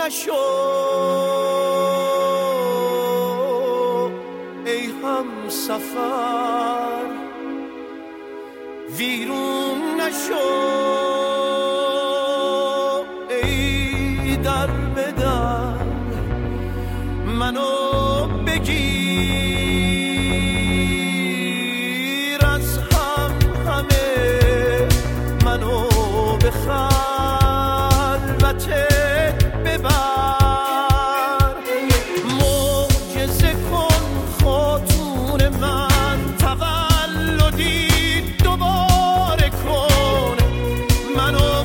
نشو ای هم سفر، ویرون نشو ای در به در، منو بگیر از همه، منو به خلوتت ببر، معجزه کن خاتون من، تولدی دوباره کن، منو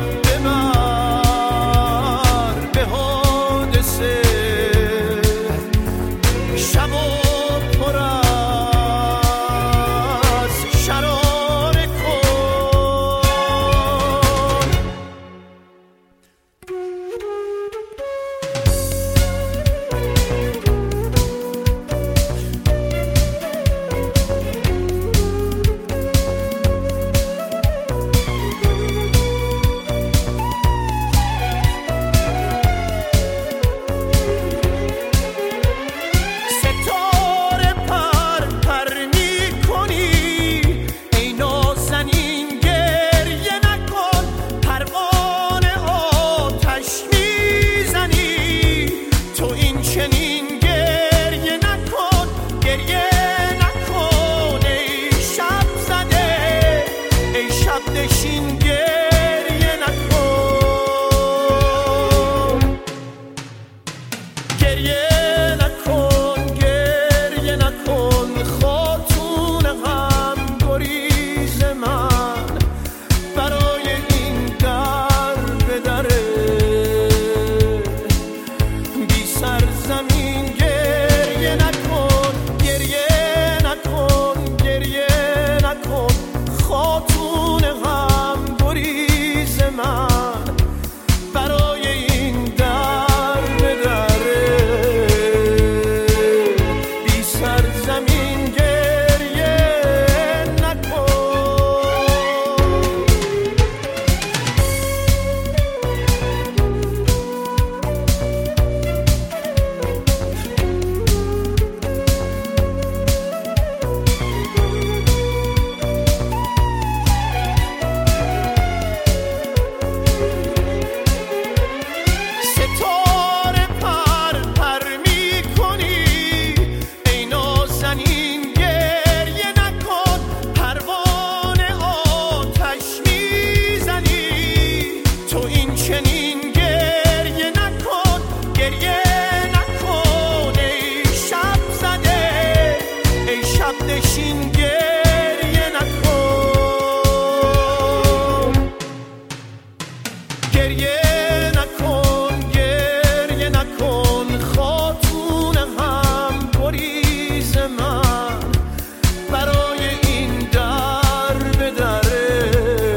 ببر به حادثه، شب و پر از شراره کن. ستاره پر پر می‌کنی ای نازنین، گریه نکن، پروانه آتش میزنی تو این چنین، گریه نکن، گریه نکن ای شب زده، ای شب نشین، گریه نکن، گریه نکن، گریه نکن، خاتون غم گریز من، برای این در به دره بی سرزمین، گریه نکن، گریه نکن، گریه نکن، خاتون غم گریز من، برای این در به دره بی سرزمین، گریه نکن. ستاره پر پر می‌کنی ای نازنین، گریه نکن، پروانه آتش میزنی تو این چنین، گریه نکن، گریه نکن ای شب زده، ای شب نشین، گریه نکن، گریه نکن، گریه نکن، خاتون غم گریز من، برای این در به دره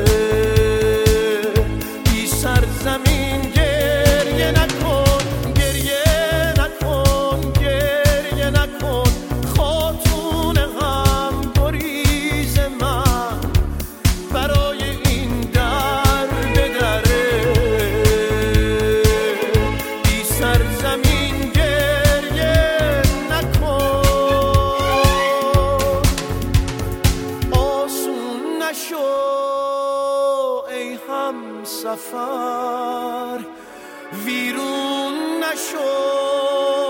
بی سرزمین، گریه نکن، گریه نکن، گریه نکن، خاتون غم گریز من، برای این در به دره بی سرزمین، گریه نکن. آسون نشو ای هم سفر، ویرون نشو